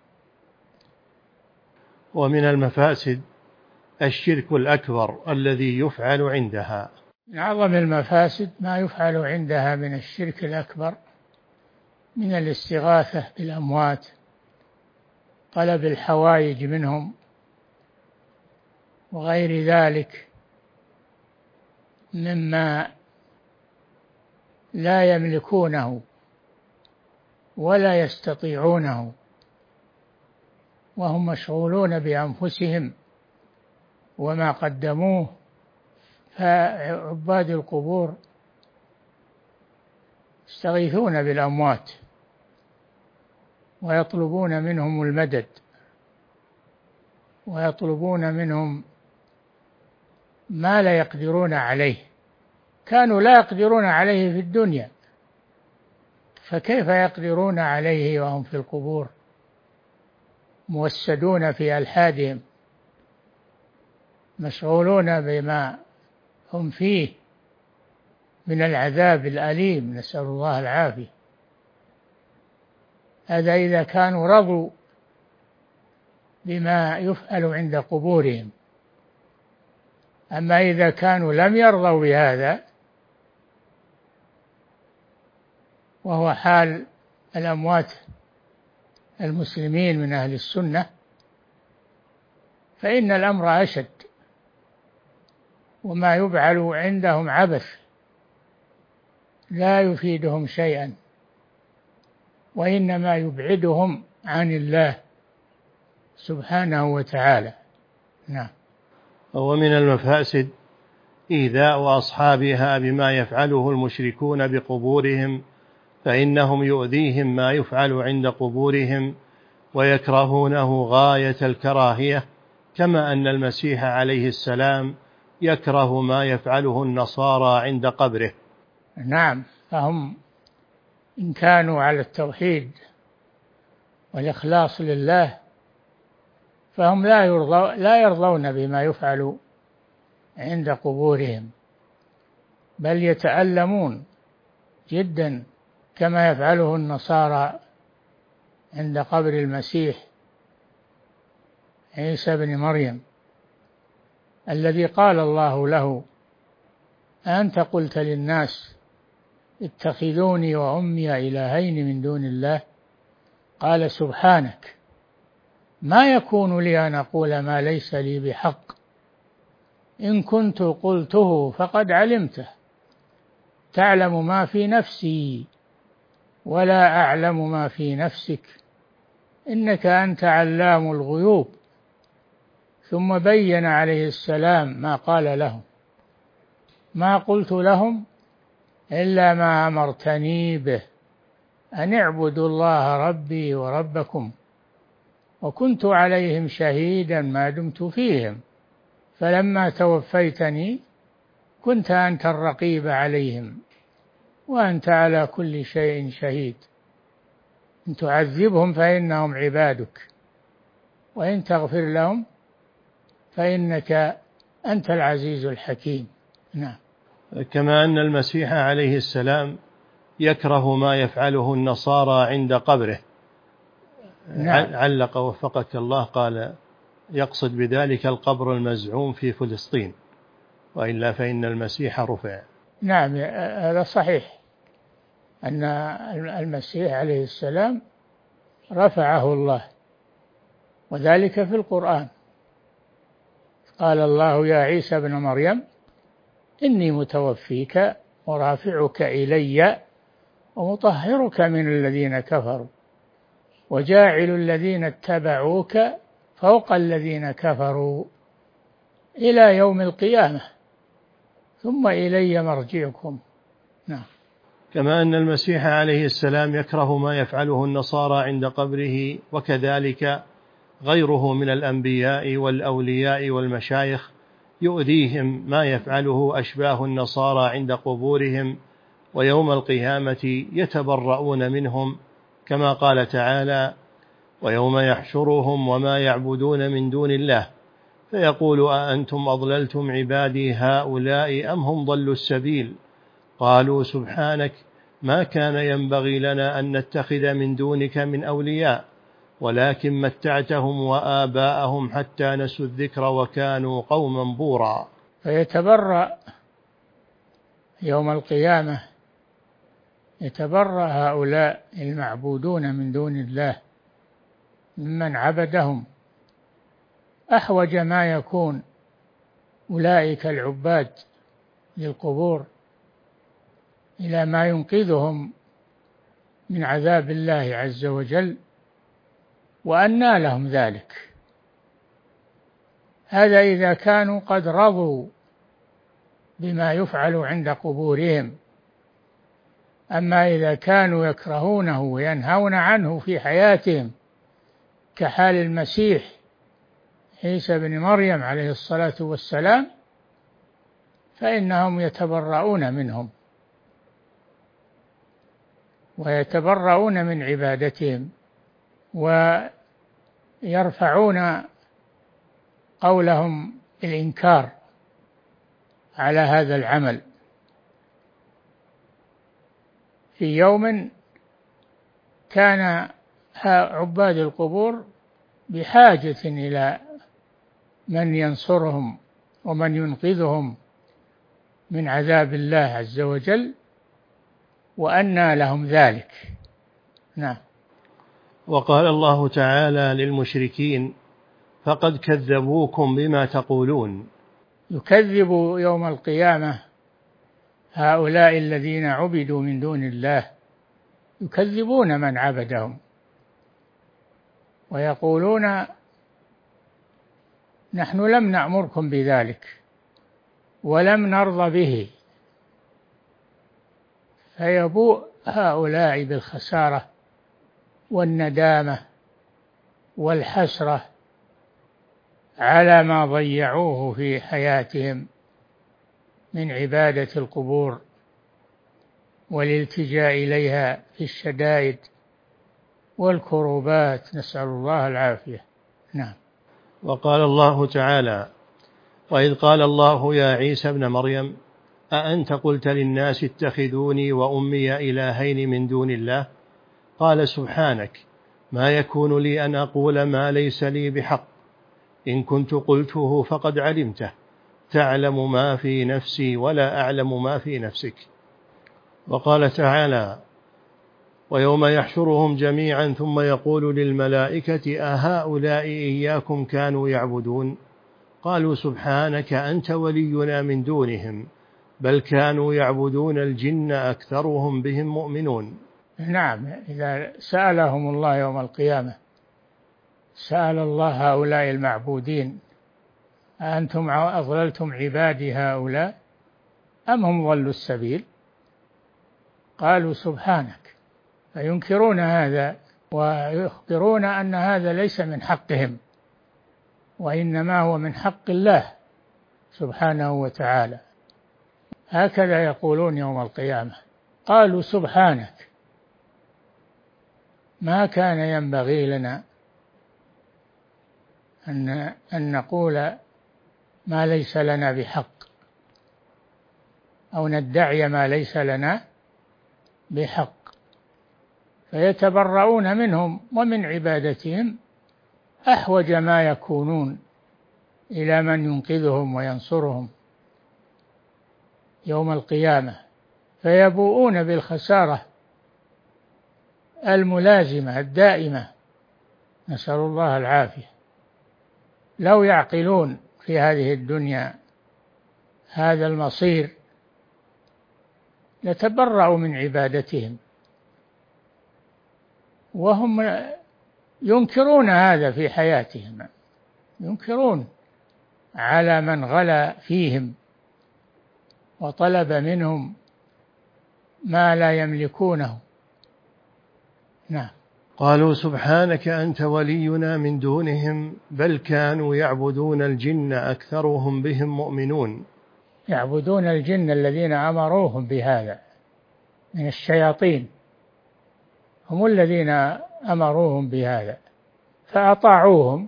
ومن المفاسد الشرك الأكبر الذي يفعل عندها. من أعظم المفاسد ما يفعل عندها من الشرك الأكبر، من الاستغاثة بالأموات، طلب الحوائج منهم وغير ذلك مما لا يملكونه ولا يستطيعونه، وهم مشغولون بأنفسهم وما قدموه. فعباد القبور يستغيثون بالأموات ويطلبون منهم المدد ويطلبون منهم ما لا يقدرون عليه، كانوا لا يقدرون عليه في الدنيا، فكيف يقدرون عليه وهم في القبور موسدون في ألحادهم مشغولون بما هم فيه من العذاب الأليم، نسأل الله العافية. هذا إذا كانوا رضوا بما يفعل عند قبورهم، أما إذا كانوا لم يرضوا بهذا، وهو حال الأموات المسلمين من أهل السنة، فإن الأمر أشد، وما يفعل عندهم عبث لا يفيدهم شيئا، وإنما يبعدهم عن الله سبحانه وتعالى. نعم. ومن المفاسد إيذاء أصحابها بما يفعله المشركون بقبورهم، فإنهم يؤذيهم ما يفعل عند قبورهم ويكرهونه غاية الكراهية، كما أن المسيح عليه السلام يكره ما يفعله النصارى عند قبره. نعم، فهم إن كانوا على التوحيد والإخلاص لله فهم لا يرضون بما يفعل عند قبورهم، بل يتألمون جدا كما يفعله النصارى عند قبر المسيح عيسى بن مريم، الذي قال الله له: أنت قلت للناس اتخذوني وأمي إلهين من دون الله، قال: سبحانك، ما يكون لي أن أقول ما ليس لي بحق، إن كنت قلته فقد علمته، تعلم ما في نفسي ولا أعلم ما في نفسك، إنك أنت علام الغيوب. ثم بين عليه السلام ما قال لهم: ما قلت لهم إلا ما أمرتني به، أن اعبدوا الله ربي وربكم، وكنت عليهم شهيدا ما دمت فيهم، فلما توفيتني كنت أنت الرقيب عليهم، وأنت على كل شيء شهيد، إن تعذبهم فإنهم عبادك، وإن تغفر لهم فإنك أنت العزيز الحكيم. نعم. كما أن المسيح عليه السلام يكره ما يفعله النصارى عند قبره. نعم. علق وفقك الله، قال يقصد بذلك القبر المزعوم في فلسطين، وإلا فإن المسيح رفع. نعم، هذا صحيح أن المسيح عليه السلام رفعه الله، وذلك في القرآن. قال الله يا عيسى ابن مريم إني متوفيك ورافعك إلي ومطهرك من الذين كفروا وجاعل الذين اتبعوك فوق الذين كفروا إلى يوم القيامة ثم إلي مرجعكم. نعم. كما أن المسيح عليه السلام يكره ما يفعله النصارى عند قبره، وكذلك غيره من الأنبياء والأولياء والمشايخ يؤذيهم ما يفعله أشباه النصارى عند قبورهم، ويوم القيامة يتبرؤون منهم، كما قال تعالى ويوم يحشرهم وما يعبدون من دون الله فيقول أأنتم أضللتم عبادي هؤلاء أم هم ضلوا السبيل قالوا سبحانك ما كان ينبغي لنا أن نتخذ من دونك من أولياء ولكن متعتهم وآباءهم حتى نسوا الذكر وكانوا قوما بورا. فيتبرأ يوم القيامة، يتبرأ هؤلاء المعبودون من دون الله ممن عبدهم. أحوج ما يكون أولئك العباد للقبور إلى ما ينقذهم من عذاب الله عز وجل، وأنى لهم ذلك. هذا إذا كانوا قد رضوا بما يفعل عند قبورهم. أما إذا كانوا يكرهونه وينهون عنه في حياتهم كحال المسيح عيسى بن مريم عليه الصلاة والسلام فإنهم يتبرؤون منهم ويتبرؤون من عبادتهم ويرفعون قولهم الإنكار على هذا العمل. في يوم كان عباد القبور بحاجة إلى من ينصرهم ومن ينقذهم من عذاب الله عز وجل، وأنى لهم ذلك. نعم. وقال الله تعالى للمشركين فقد كذبوكم بما تقولون. يكذب يوم القيامة هؤلاء الذين عبدوا من دون الله، يكذبون من عبدهم ويقولون نحن لم نأمركم بذلك ولم نرضى به، فيبوء هؤلاء بالخسارة والندامة والحسرة على ما ضيعوه في حياتهم من عبادة القبور والالتجاء إليها في الشدائد والكروبات، نسأل الله العافية. نعم. وقال الله تعالى وإذ قال الله يا عيسى ابن مريم أأنت قلت للناس اتخذوني وأمي إلهين من دون الله قال سبحانك ما يكون لي أن أقول ما ليس لي بحق إن كنت قلته فقد علمته تعلم ما في نفسي ولا أعلم ما في نفسك. وقال تعالى ويوم يحشرهم جميعا ثم يقول للملائكة أهؤلاء إياكم كانوا يعبدون قالوا سبحانك أنت ولينا من دونهم بل كانوا يعبدون الجن أكثرهم بهم مؤمنون. نعم. إذا سألهم الله يوم القيامة، سأل الله هؤلاء المعبودين أأنتم أضللتم عبادي هؤلاء أم هم ضلوا السبيل قالوا سبحانك، فينكرون هذا ويخبرون أن هذا ليس من حقهم وإنما هو من حق الله سبحانه وتعالى. هكذا يقولون يوم القيامة. قالوا سبحانك ما كان ينبغي لنا أن نقول ما ليس لنا بحق أو ندعي ما ليس لنا بحق. فيتبرؤون منهم ومن عبادتهم أحوج ما يكونون إلى من ينقذهم وينصرهم يوم القيامة، فيبوؤون بالخسارة الملازمة الدائمة، نسأل الله العافية. لو يعقلون في هذه الدنيا هذا المصير لتبرأوا من عبادتهم، وهم ينكرون هذا في حياتهم، ينكرون على من غلا فيهم وطلب منهم ما لا يملكونه. نعم. قالوا سبحانك أنت ولينا من دونهم بل كانوا يعبدون الجن أكثرهم بهم مؤمنون. يعبدون الجن الذين أمروهم بهذا من الشياطين، هم الذين أمروهم بهذا فأطاعوهم،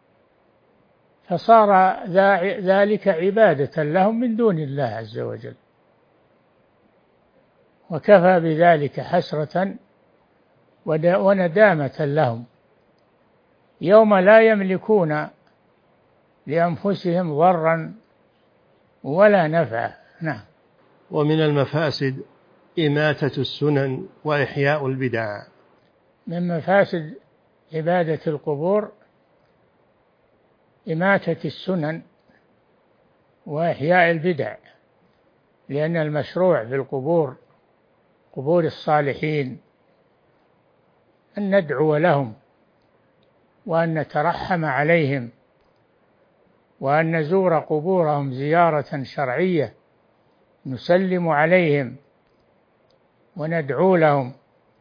فصار ذلك عبادة لهم من دون الله عز وجل، وكفى بذلك حسرة وندامة لهم يوم لا يملكون لأنفسهم ضرا ولا نفعا. نعم. ومن المفاسد إماتة السنن وإحياء البدع. من مفاسد عبادة القبور إماتة السنن وإحياء البدع، لأن المشروع في القبور، قبور الصالحين، أن ندعو لهم وأن نترحم عليهم وأن نزور قبورهم زيارة شرعية، نسلم عليهم وندعو لهم،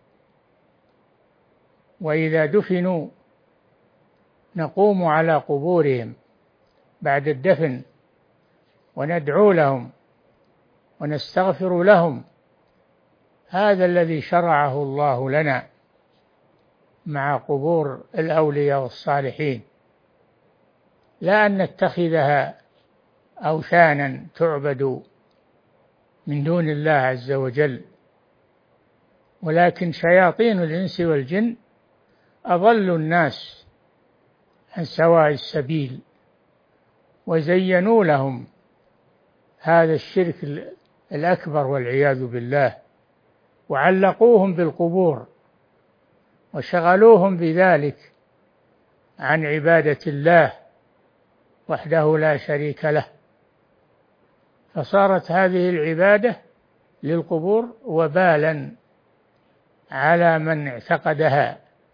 وإذا دفنوا نقوم على قبورهم بعد الدفن وندعو لهم ونستغفر لهم. هذا الذي شرعه الله لنا مع قبور الأولياء والصالحين، لا أن نتخذها أوثانا تعبد من دون الله عز وجل، ولكن شياطين الإنس والجن أضلوا الناس عن سواء السبيل، وزينوا لهم هذا الشرك الأكبر والعياذ بالله، وعلقوهم بالقبور وشغلوهم بذلك عن عبادة الله وحده لا شريك له، فصارت هذه العبادة للقبور وبالا على من اعتقدها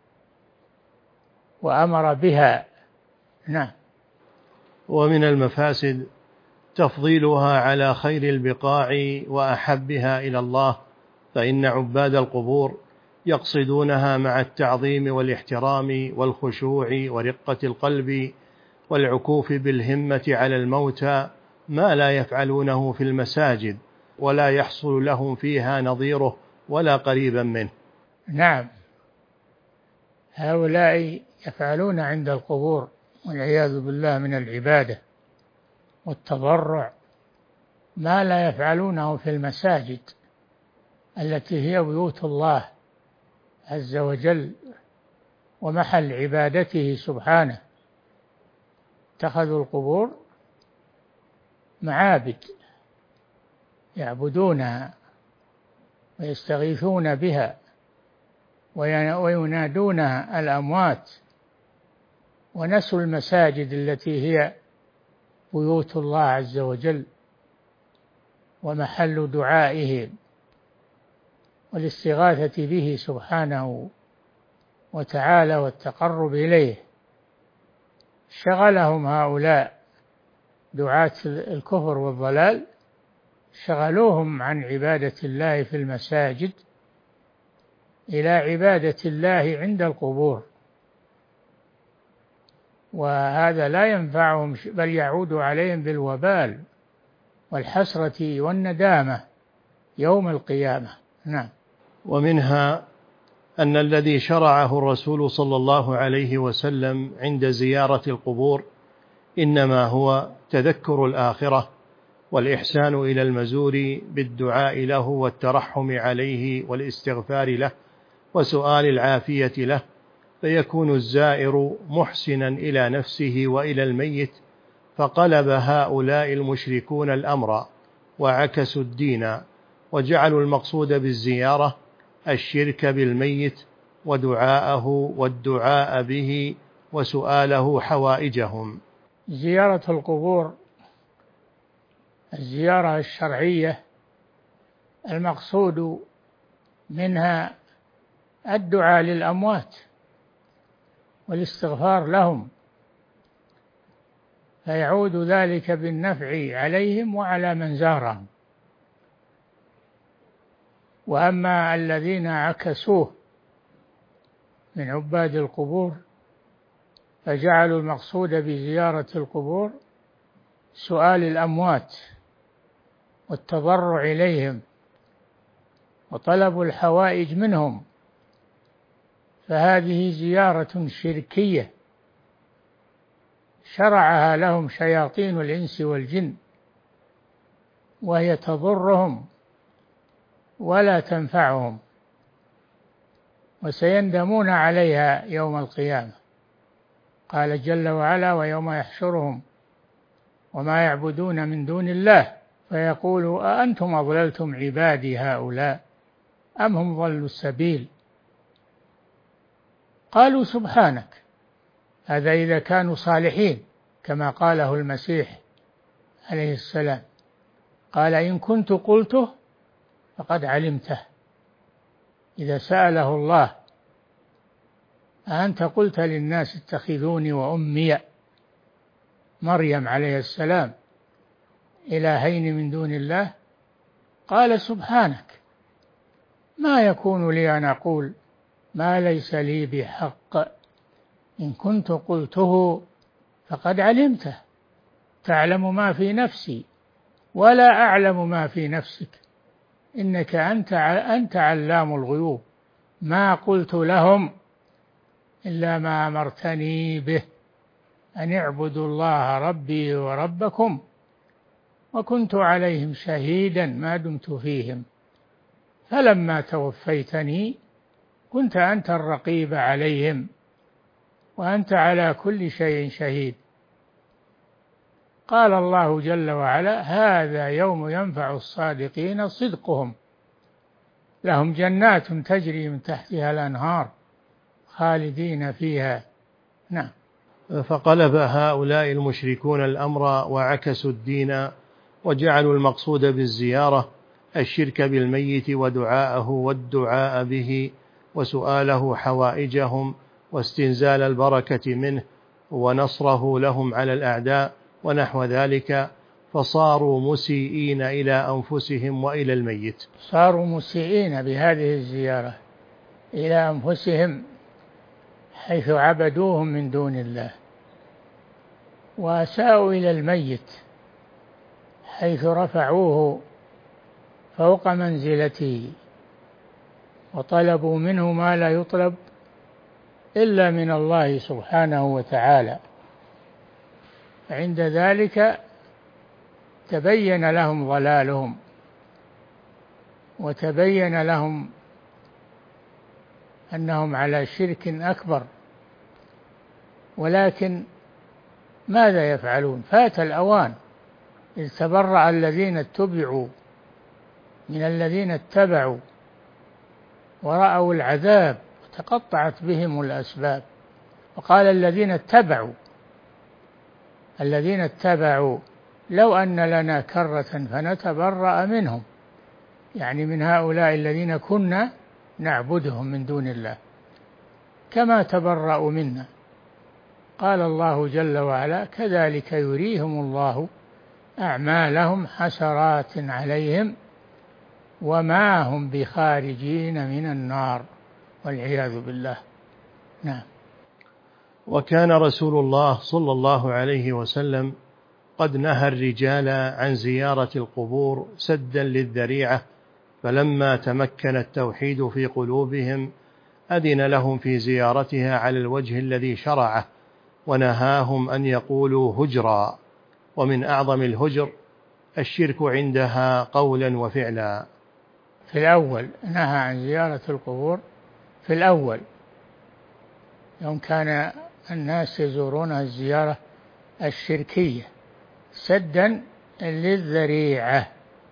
وأمر بها. نعم. ومن المفاسد تفضيلها على خير البقاع وأحبها إلى الله، فإن عباد القبور يقصدونها مع التعظيم والاحترام والخشوع ورقة القلب والعكوف بالهمة على الموتى ما لا يفعلونه في المساجد ولا يحصل لهم فيها نظيره ولا قريبا منه. نعم، هؤلاء يفعلون عند القبور والعياذ بالله من العبادة والتضرع ما لا يفعلونه في المساجد التي هي بيوت الله عز وجل ومحل عبادته سبحانه. اتخذوا القبور معابد يعبدونها ويستغيثون بها وينادونها الأموات، ونسوا المساجد التي هي بيوت الله عز وجل ومحل دعائه والاستغاثة به سبحانه وتعالى والتقرب إليه. شغلهم هؤلاء دعاة الكفر والضلال، شغلوهم عن عبادة الله في المساجد إلى عبادة الله عند القبور، وهذا لا ينفعهم بل يعود عليهم بالوبال والحسرة والندامة يوم القيامة. نعم. ومنها أن الذي شرعه الرسول صلى الله عليه وسلم عند زيارة القبور إنما هو تذكر الآخرة والإحسان إلى المزور بالدعاء له والترحم عليه والاستغفار له وسؤال العافية له، فيكون الزائر محسنا إلى نفسه وإلى الميت. فقلب هؤلاء المشركون الأمر وعكسوا الدين، وجعلوا المقصود بالزيارة الشرك بالميت ودعاءه والدعاء به وسؤاله حوائجهم. زيارة القبور الزيارة الشرعية المقصود منها الدعاء للأموات والاستغفار لهم، فيعود ذلك بالنفع عليهم وعلى من زارهم. وأما الذين عكسوه من عباد القبور فجعلوا المقصود بزيارة القبور سؤال الأموات والتضرع إليهم وطلب الحوائج منهم، فهذه زيارة شركية شرعها لهم شياطين الإنس والجن، وهي تضرهم ولا تنفعهم، وسيندمون عليها يوم القيامة. قال جل وعلا: ويوم يحشرهم وما يعبدون من دون الله فيقول أأنتم أضللتم عبادي هؤلاء أم هم ضلوا السبيل؟ قالوا سبحانك. هذا إذا كانوا صالحين كما قاله المسيح عليه السلام، قال: إن كنت قلته فقد علمته. إذا سأله الله: أأنت قلت للناس اتخذوني وأمي مريم عليه السلام إلهين من دون الله؟ قال: سبحانك، ما يكون لي أن أقول ما ليس لي بحق، إن كنت قلته فقد علمته، تعلم ما في نفسي ولا أعلم ما في نفسك، إنك أنت علام الغيوب. ما قلت لهم إلا ما أمرتني به، أن اعبدوا الله ربي وربكم، وكنت عليهم شهيدا ما دمت فيهم، فلما توفيتني كنت أنت الرقيب عليهم وأنت على كل شيء شهيد. قال الله جل وعلا: هذا يوم ينفع الصادقين صدقهم، لهم جنات تجري من تحتها الأنهار خالدين فيها. نعم. فقلب هؤلاء المشركون الأمر وعكسوا الدين، وجعلوا المقصود بالزيارة الشرك بالميت ودعاءه والدعاء به وسؤاله حوائجهم واستنزال البركة منه ونصره لهم على الأعداء ونحو ذلك، فصاروا مسيئين إلى أنفسهم وإلى الميت. صاروا مسيئين بهذه الزيارة إلى أنفسهم حيث عبدوهم من دون الله، وأساءوا إلى الميت حيث رفعوه فوق منزلته وطلبوا منه ما لا يطلب إلا من الله سبحانه وتعالى. عند ذلك تبين لهم ضلالهم وتبين لهم أنهم على شرك أكبر، ولكن ماذا يفعلون؟ فات الأوان، إذ تبرأ الذين اتبعوا من الذين اتبعوا ورأوا العذاب وتقطعت بهم الأسباب. وقال الذين اتبعوا لو أن لنا كرة فنتبرأ منهم، يعني من هؤلاء الذين كنا نعبدهم من دون الله كما تبرأوا منا. قال الله جل وعلا: كذلك يريهم الله أعمالهم حسرات عليهم وما هم بخارجين من النار، والعياذ بالله. نعم. وكان رسول الله صلى الله عليه وسلم قد نهى الرجال عن زيارة القبور سدا للذريعة، فلما تمكن التوحيد في قلوبهم أذن لهم في زيارتها على الوجه الذي شرعه، ونهاهم أن يقولوا هجرا. ومن أعظم الهجر الشرك عندها قولا وفعلا. في الأول نهى عن زيارة القبور، في الأول يوم كان الناس يزورونها الزيارة الشركية سدا للذريعة،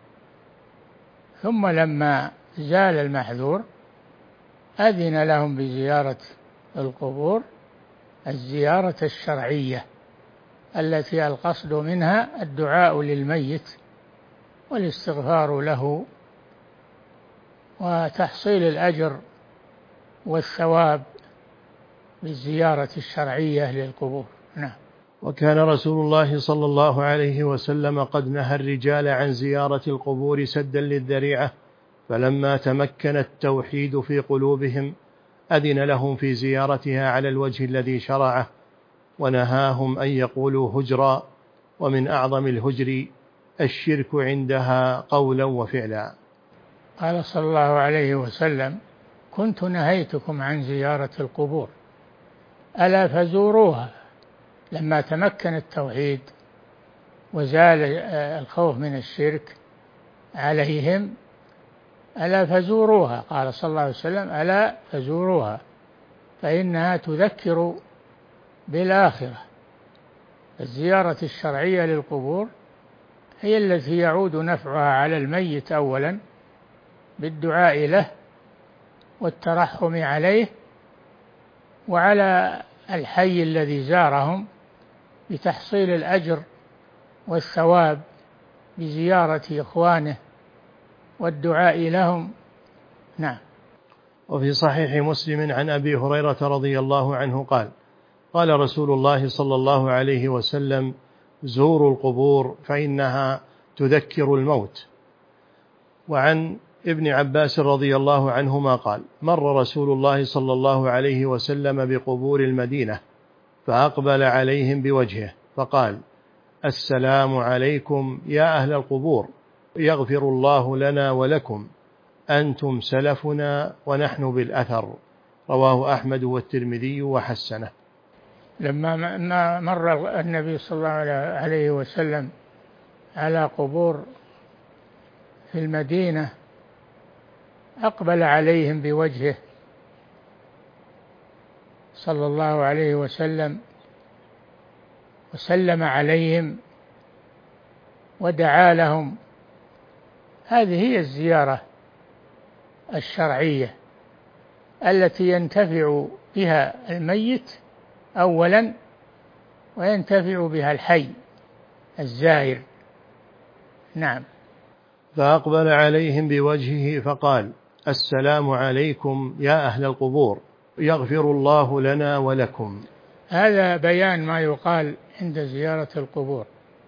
ثم لما زال المحذور أذن لهم بزيارة القبور الزيارة الشرعية التي القصد منها الدعاء للميت والاستغفار له وتحصيل الأجر والثواب بالزيارة الشرعية للقبور. نعم. وكان رسول الله صلى الله عليه وسلم قد نهى الرجال عن زيارة القبور سدا للذريعة، فلما تمكن التوحيد في قلوبهم أذن لهم في زيارتها على الوجه الذي شرعه، ونهاهم أن يقولوا هجرا، ومن أعظم الهجر الشرك عندها قولا وفعلا. قال صلى الله عليه وسلم: كنت نهيتكم عن زيارة القبور ألا فزوروها. لما تمكن التوحيد وزال الخوف من الشرك عليهم ألا فزوروها، قال صلى الله عليه وسلم: ألا فزوروها فإنها تذكر بالآخرة. الزيارة الشرعية للقبور هي التي يعود نفعها على الميت أولا بالدعاء له والترحم عليه، وعلى الحي الذي زارهم بتحصيل الأجر والثواب بزيارة إخوانه والدعاء لهم. نعم. وفي صحيح مسلم عن أبي هريرة رضي الله عنه قال: قال رسول الله صلى الله عليه وسلم: زوروا القبور فإنها تذكر الموت. وعن ابن عباس رضي الله عنهما قال: مر رسول الله صلى الله عليه وسلم بقبور المدينة فأقبل عليهم بوجهه فقال: السلام عليكم يا أهل القبور، يغفر الله لنا ولكم، أنتم سلفنا ونحن بالأثر. رواه أحمد والترمذي وحسنه. لما مر النبي صلى الله عليه وسلم على قبور في المدينة أقبل عليهم بوجهه صلى الله عليه وسلم وسلم عليهم ودعا لهم. هذه هي الزيارة الشرعية التي ينتفع بها الميت أولا وينتفع بها الحي الزائر. نعم. فأقبل عليهم بوجهه فقال: السلام عليكم يا أهل القبور، يغفر الله لنا ولكم. هذا بيان ما يقال عند زيارة القبور،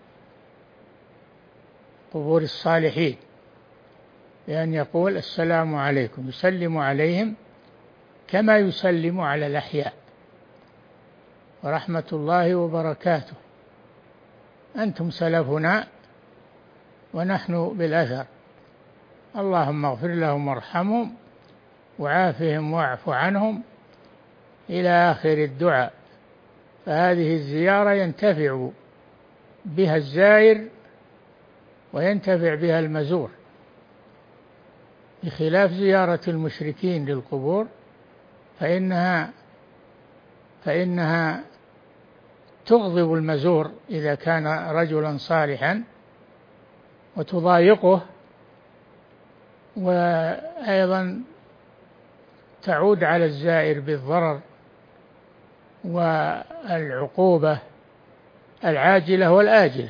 قبور الصالحين، بأن يقول السلام عليكم، يسلم عليهم كما يسلم على الأحياء، ورحمة الله وبركاته، أنتم سلفنا ونحن بالأثر، اللهم اغفر لهم وارحمهم وعافهم واعف عنهم، إلى آخر الدعاء. فهذه الزيارة ينتفع بها الزائر وينتفع بها المزور، بخلاف زيارة المشركين للقبور فإنها تغضب المزور إذا كان رجلا صالحا وتضايقه، وأيضا تعود على الزائر بالضرر والعقوبة العاجلة والآجلة،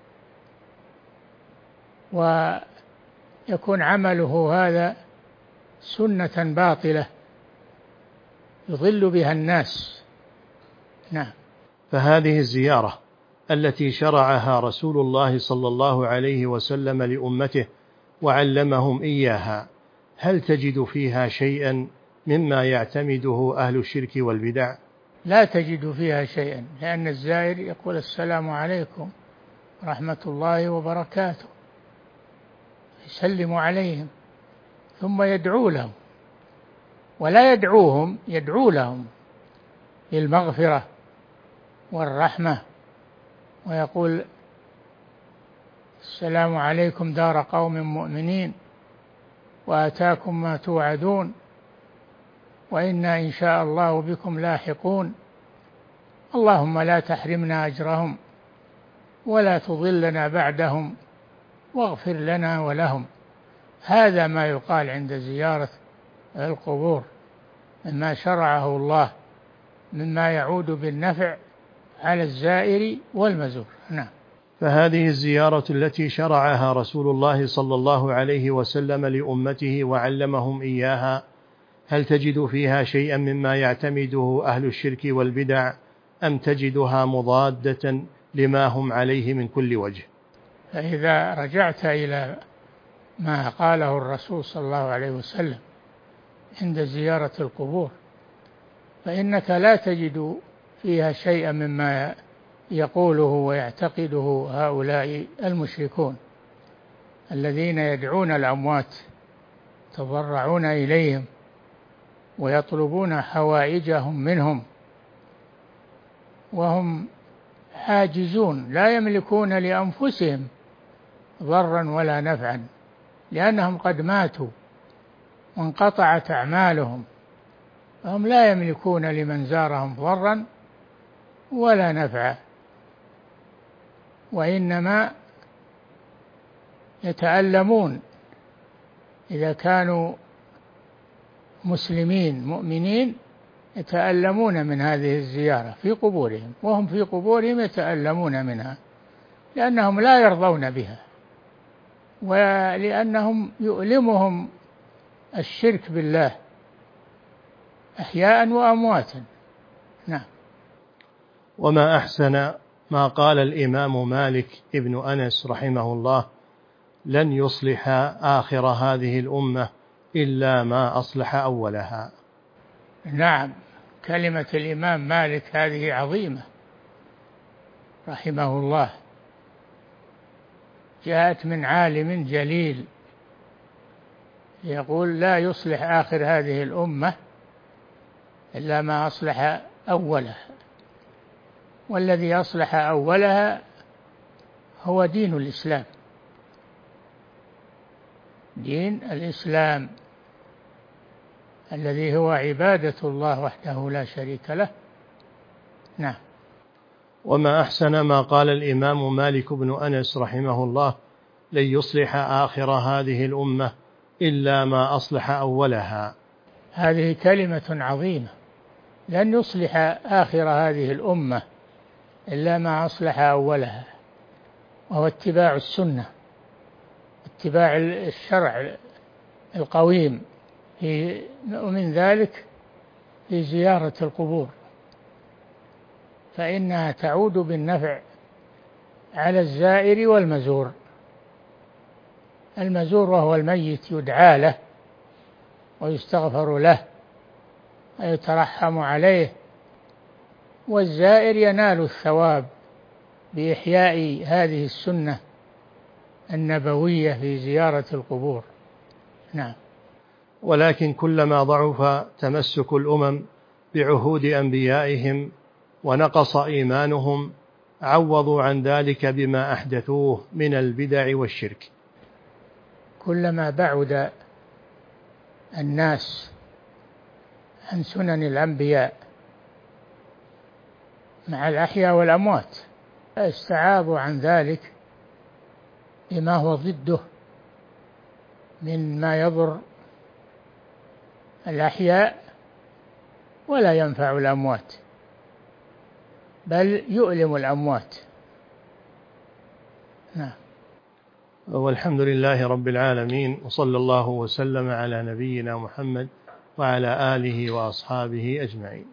ويكون عمله هذا سنة باطلة يضل بها الناس. نعم. فهذه الزيارة التي شرعها رسول الله صلى الله عليه وسلم لأمته وعلمهم إياها، هل تجد فيها شيئا مما يعتمده أهل الشرك والبدع؟ لا تجد فيها شيئا، لأن الزائر يقول السلام عليكم ورحمة الله وبركاته، يسلم عليهم ثم يدعو لهم، ولا يدعوهم، يدعو لهم بالمغفرة والرحمة، ويقول السلام عليكم دار قوم مؤمنين وآتاكم ما توعدون وإنا إن شاء الله بكم لاحقون اللهم لا تحرمنا أجرهم ولا تضلنا بعدهم واغفر لنا ولهم. هذا ما يقال عند زيارة القبور مما شرعه الله مما يعود بالنفع على الزائر والمزور. نعم. فهذه الزيارة التي شرعها رسول الله صلى الله عليه وسلم لأمته وعلمهم إياها، هل تجد فيها شيئا مما يعتمده أهل الشرك والبدع أم تجدها مضادة لما هم عليه من كل وجه؟ فإذا رجعت إلى ما قاله الرسول صلى الله عليه وسلم عند زيارة القبور فإنك لا تجد فيها شيئا مما يقوله ويعتقده هؤلاء المشركون الذين يدعون الأموات يتضرعون إليهم ويطلبون حوائجهم منهم وهم عاجزون لا يملكون لأنفسهم ضرا ولا نفعا لأنهم قد ماتوا وانقطعت أعمالهم فهم لا يملكون لمن زارهم ضرا ولا نفعا وإنما يتألمون إذا كانوا مسلمين مؤمنين يتألمون من هذه الزيارة في قبورهم وهم في قبورهم يتألمون منها لأنهم لا يرضون بها ولأنهم يؤلمهم الشرك بالله أحياء وأمواتا. نعم. وما أحسن ما قال الإمام مالك ابن أنس رحمه الله: لن يصلح آخر هذه الأمة إلا ما أصلح أولها. نعم، كلمة الإمام مالك هذه عظيمة رحمه الله، جاءت من عالم جليل يقول: لا يصلح آخر هذه الأمة إلا ما أصلح أولها، والذي أصلح أولها هو دين الإسلام، دين الإسلام الذي هو عبادة الله وحده لا شريك له. نعم. وما أحسن ما قال الإمام مالك بن أنس رحمه الله: لن يصلح آخر هذه الأمة إلا ما أصلح أولها. هذه كلمة عظيمة، لن يصلح آخر هذه الأمة إلا ما أصلح أولها، وهو اتباع السنة، اتباع الشرع القويم، ومن ذلك في زيارة القبور، فإنها تعود بالنفع على الزائر والمزور. المزور وهو الميت يدعى له ويستغفر له ويترحم عليه، والزائر ينال الثواب بإحياء هذه السنة النبوية في زيارة القبور. نعم. ولكن كلما ضعف تمسك الأمم بعهود أنبيائهم ونقص إيمانهم عوضوا عن ذلك بما أحدثوه من البدع والشرك. كلما بعد الناس عن سنن الأنبياء مع الأحياء والأموات استعاضوا عن ذلك بما هو ضده مما يضر الأحياء ولا ينفع الأموات، بل يؤلم الأموات. نعم. والحمد لله رب العالمين، وصلى الله وسلم على نبينا محمد وعلى آله وأصحابه أجمعين.